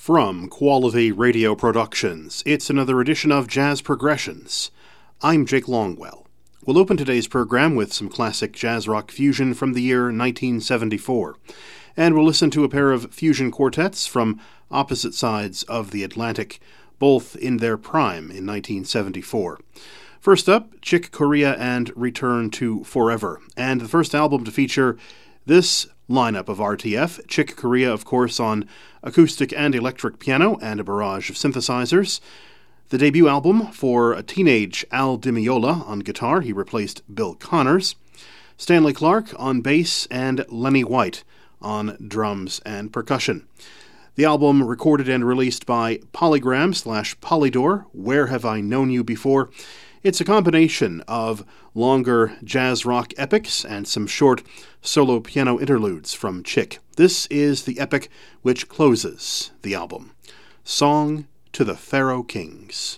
From Quality Radio Productions, it's another edition of Jazz Progressions. I'm Jake Longwell. We'll open today's program with some classic jazz rock fusion from the year 1974, and we'll listen to a pair of fusion quartets from opposite sides of the Atlantic, both in their prime in 1974. First up, Chick Corea and Return to Forever, and the first album to feature this lineup of RTF, Chick Corea, of course, on acoustic and electric piano and a barrage of synthesizers. The debut album for a teenage Al Di Meola on guitar, he replaced Bill Connors, Stanley Clarke on bass, and Lenny White on drums and percussion. The album, recorded and released by Polygram/Polydor, Where Have I Known You Before? It's a combination of longer jazz rock epics and some short solo piano interludes from Chick. This is the epic which closes the album, Song to the Pharaoh Kings.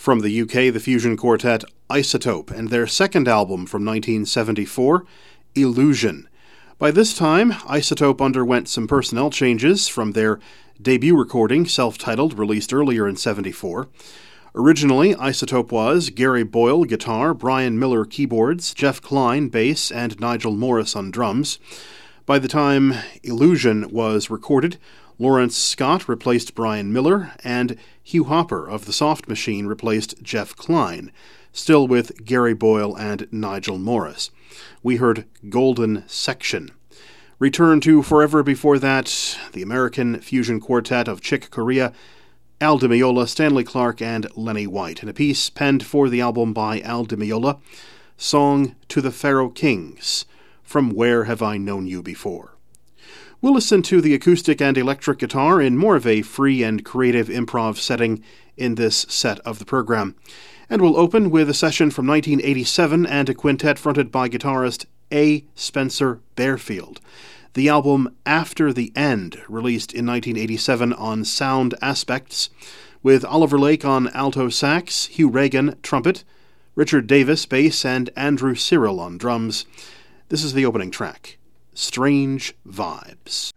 From the UK, the fusion quartet Isotope, and their second album from 1974, Illusion. By this time, Isotope underwent some personnel changes from their debut recording, self-titled, released earlier in 74. Originally, Isotope was Gary Boyle, guitar, Brian Miller, keyboards, Jeff Klein, bass, and Nigel Morris on drums. By the time Illusion was recorded, Lawrence Scott replaced Brian Miller, and Hugh Hopper of the Soft Machine replaced Jeff Klein, still with Gary Boyle and Nigel Morris. We heard Golden Section. Return to forever before that, the American fusion quartet of Chick Corea, Al Di Meola, Stanley Clarke, and Lenny White, in a piece penned for the album by Al Di Meola, Song to the Pharaoh Kings, From Where Have I Known You Before? We'll listen to the acoustic and electric guitar in more of a free and creative improv setting in this set of the program. And we'll open with a session from 1987 and a quintet fronted by guitarist A. Spencer Barefield. The album After the End, released in 1987 on Sound Aspects, with Oliver Lake on alto sax, Hugh Reagan trumpet, Richard Davis bass, and Andrew Cyril on drums. This is the opening track, Strange Vibes.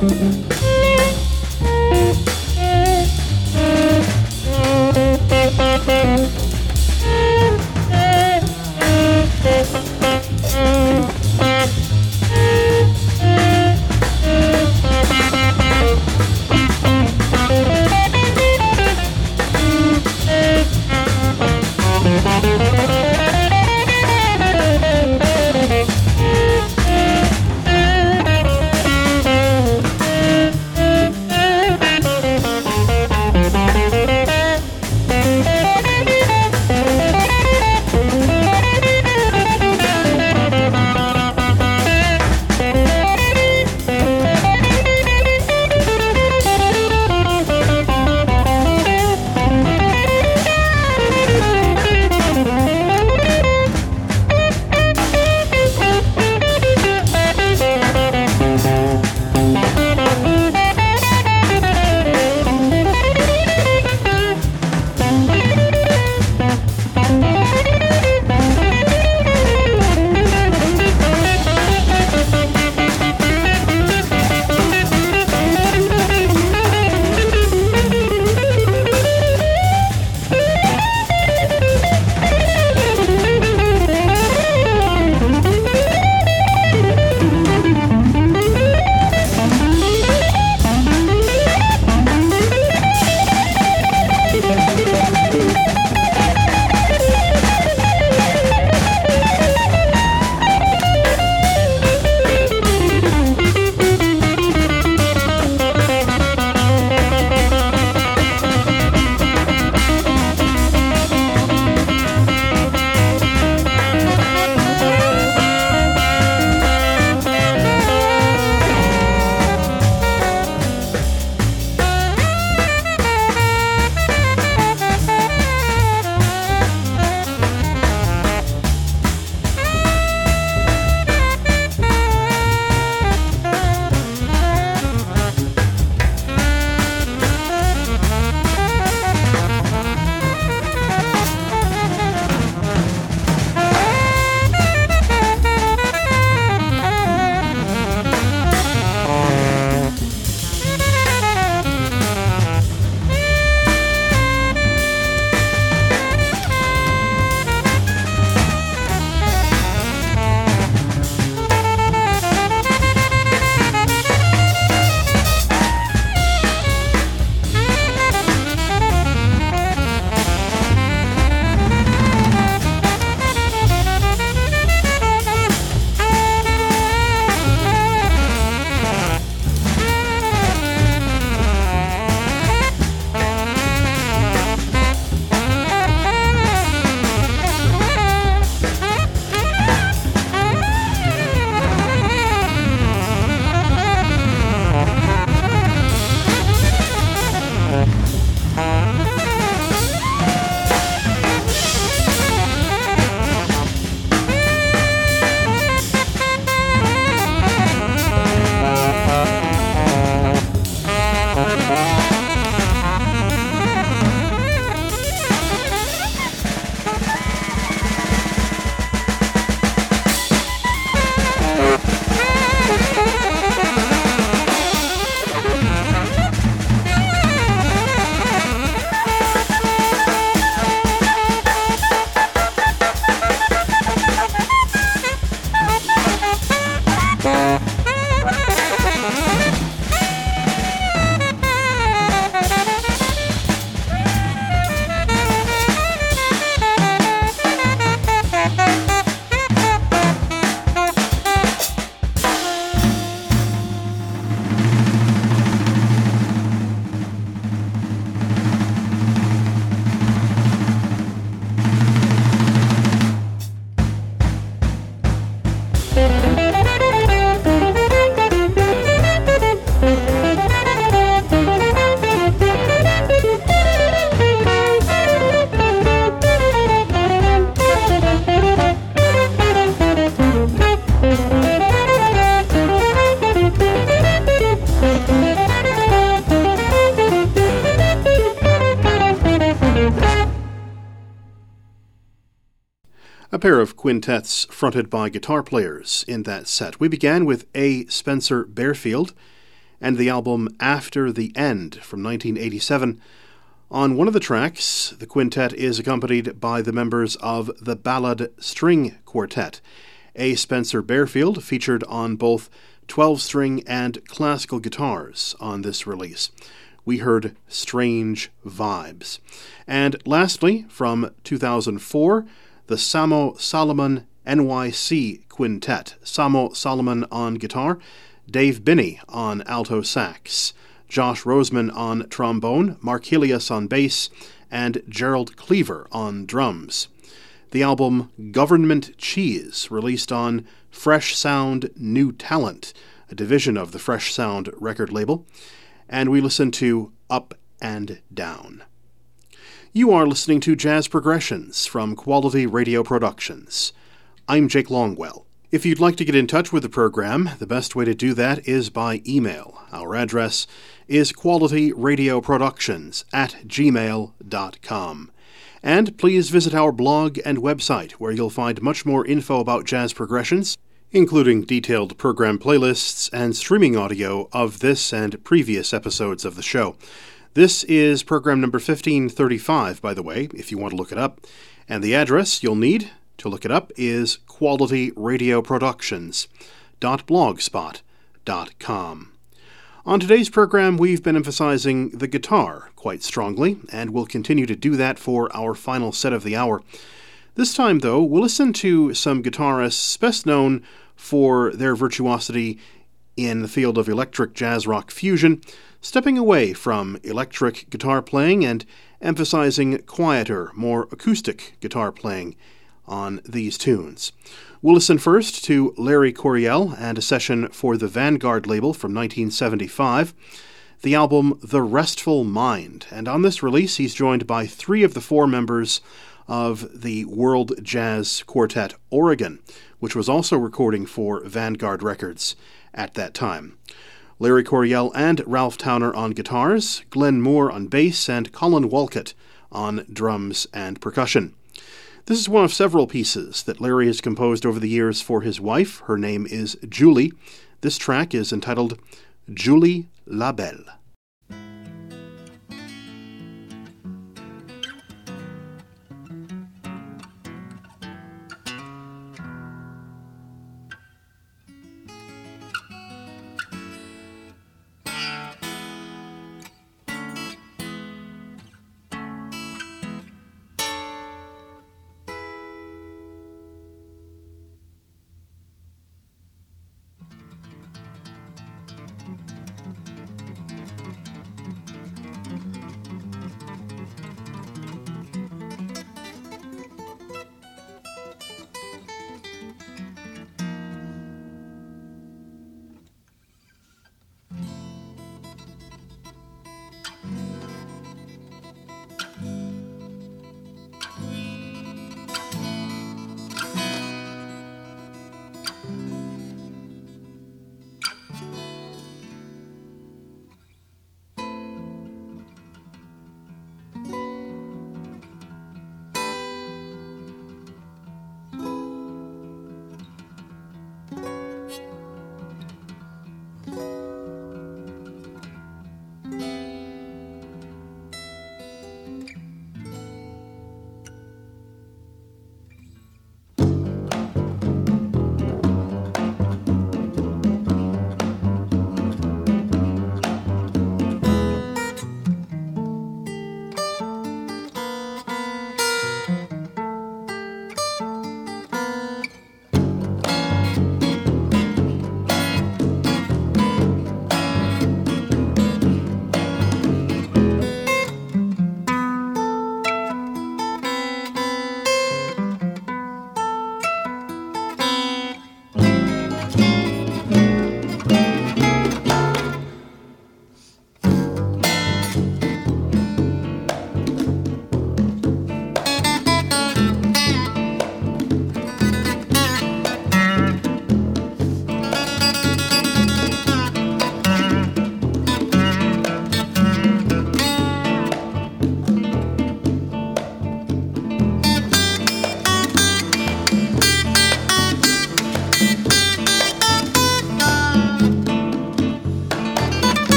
A pair of quintets fronted by guitar players in that set. We began with A. Spencer Barefield and the album After the End from 1987. On one of the tracks, the quintet is accompanied by the members of the Ballad String Quartet. A. Spencer Barefield featured on both 12-string and classical guitars on this release. We heard Strange Vibes. And lastly, from 2004, the Samo Solomon NYC Quintet. Samo Solomon on guitar, Dave Binney on alto sax, Josh Roseman on trombone, Mark Helias on bass, and Gerald Cleaver on drums. The album Government Cheese, released on Fresh Sound New Talent, a division of the Fresh Sound record label. And we listen to Up and Down. You are listening to Jazz Progressions from Quality Radio Productions. I'm Jake Longwell. If you'd like to get in touch with the program, the best way to do that is by email. Our address is qualityradioproductions@gmail.com. And please visit our blog and website, where you'll find much more info about Jazz Progressions, including detailed program playlists and streaming audio of this and previous episodes of the show. This is program number 1535, by the way, if you want to look it up. And the address you'll need to look it up is qualityradioproductions.blogspot.com. On today's program, we've been emphasizing the guitar quite strongly, and we'll continue to do that for our final set of the hour. This time, though, we'll listen to some guitarists best known for their virtuosity in the field of electric jazz rock fusion, stepping away from electric guitar playing and emphasizing quieter, more acoustic guitar playing on these tunes. We'll listen first to Larry Coryell and a session for the Vanguard label from 1975, the album The Restful Mind, and on this release he's joined by 3 of the 4 members of the World Jazz Quartet Oregon, which was also recording for Vanguard Records at that time. Larry Coryell and Ralph Towner on guitars, Glenn Moore on bass, and Colin Walcott on drums and percussion. This is one of several pieces that Larry has composed over the years for his wife. Her name is Julie. This track is entitled Julie La Belle.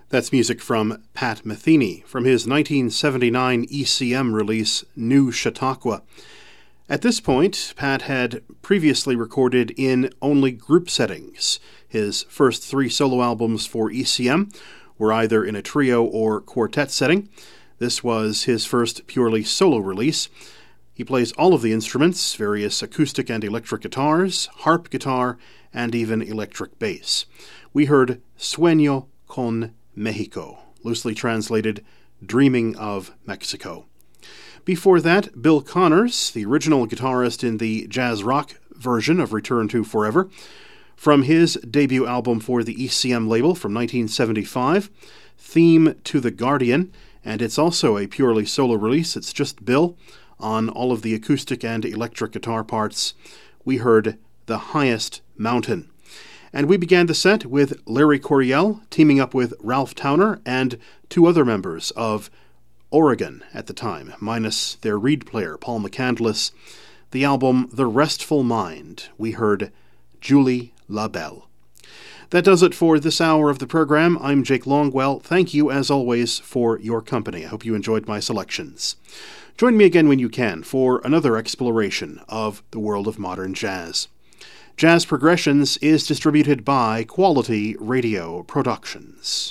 That's music from Pat Metheny from his 1979 ECM release, New Chautauqua. At this point, Pat had previously recorded in only group settings. His first 3 solo albums for ECM were either in a trio or quartet setting. This was his first purely solo release. He plays all of the instruments, various acoustic and electric guitars, harp guitar, and even electric bass. We heard Sueño con Mexico, loosely translated, Dreaming of Mexico. Before that, Bill Connors, the original guitarist in the jazz rock version of Return to Forever, from his debut album for the ECM label from 1975, Theme to the Guardian, and it's also a purely solo release. It's just Bill on all of the acoustic and electric guitar parts. We heard The Highest Mountain. And we began the set with Larry Coryell teaming up with Ralph Towner and 2 other members of Oregon at the time, minus their reed player, Paul McCandless. The album The Restful Mind. We heard Julie LaBelle. That does it for this hour of the program. I'm Jake Longwell. Thank you, as always, for your company. I hope you enjoyed my selections. Join me again when you can for another exploration of the world of modern jazz. Jazz Progressions is distributed by Quality Radio Productions.